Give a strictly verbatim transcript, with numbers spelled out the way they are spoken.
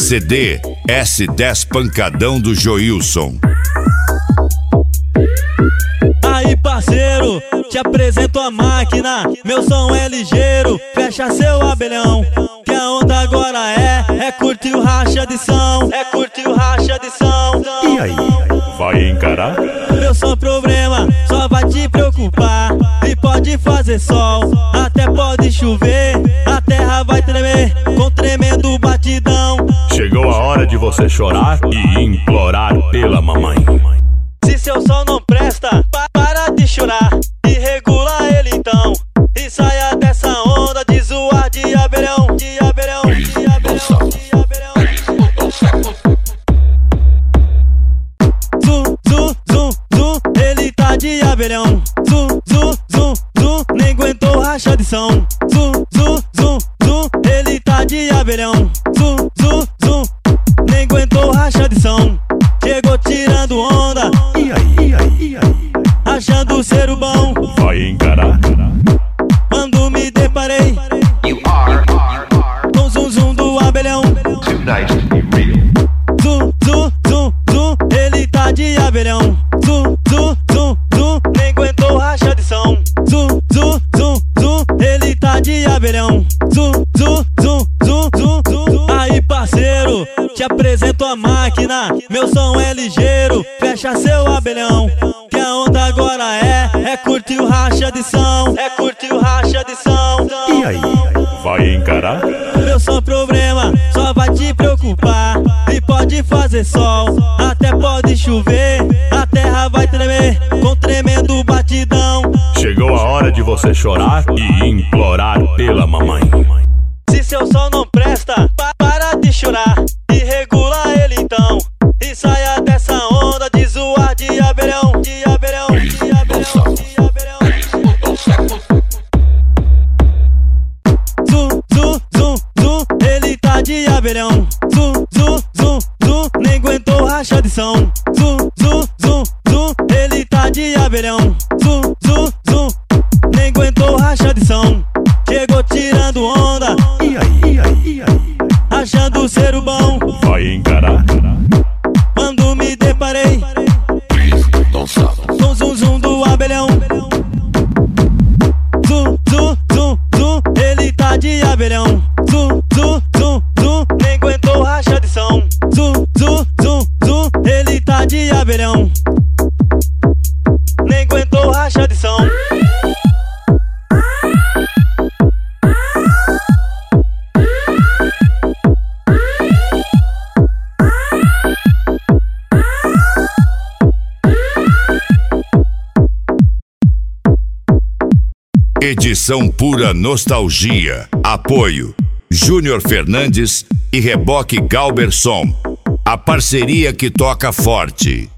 C D S dez Pancadão do Joilson. Aí parceiro, te apresento a máquina, meu som é ligeiro, fecha seu abelhão, que a onda agora é, é curtir o racha de som, é curtir o racha de som. E aí, vai encarar? Meu som problema, só vai te preocupar, e pode fazer sol, até pode chover, a terra vai tremer, com tremendo batidão. Chegou a hora de você chorar e implorar pela mamãe. Se seu som não presta, pa para de chorar e regula ele então, e saia dessa onda de zoar de abelhão, de abelhão, de abelhão, de abelhão. Zum, zum, zum, zum, ele tá de abelhão. Zum, zum, zum, zum, nem aguentou racha de som. Zum, zum, zum, zum, ele tá de abelhão. Zum, zum, zum, nem aguentou racha de som. Chegou tirando onda, E aí, e aí, e aí, achando ser o bom. vai encarar? Quando me deparei You are, are, are com o zum zum do abelhão. too nice to be real. Zum, zum, zum, zum, ele tá de abelhão. Zum, zum, zum, zum, nem aguentou racha de som. Zum, zum, zum, zum, ele tá de abelhão. Zum, zum, zum, zum, zum, zum, zum. Aí parceiro, te apresento a máquina, meu som é ligeiro, fecha seu abelhão, que a onda agora é, é curtir o racha de som, é curtir o racha de som. E aí, vai encarar? Meu som problema, só vai te preocupar, e pode fazer sol, até pode chover, a terra vai tremer, com tremendo batidão. Chegou a hora de você chorar e implorar pela mamãe. Se seu som não presta, pa para de chorar e regula ele então, e saia dessa onda de zoar de abelhão, de abelhão, de abelhão, de abelhão. Zum, zum, zum, zum, ele tá de abelhão. Zum, zum, zum, zum, nem aguentou racha de som. Zum, zum, zum, zum, ele tá de abelhão. Zum, zum, zum, nem aguentou racha de som. Chegou tirando onda, E aí, e aí, e aí, achando ser o bom. vai encarar? Quando me deparei com o zum zum do abelhão. Zum, zum, zum, zum, ele tá de abelhão. Zum, zum, zum, zum, nem aguentou racha de som. Zum, zum, zum, zum, ele tá de abelhão, nem aguentou racha de som. Edição pura nostalgia. Apoio Júnior Fernandes e Reboque Galberson. A parceria que toca forte.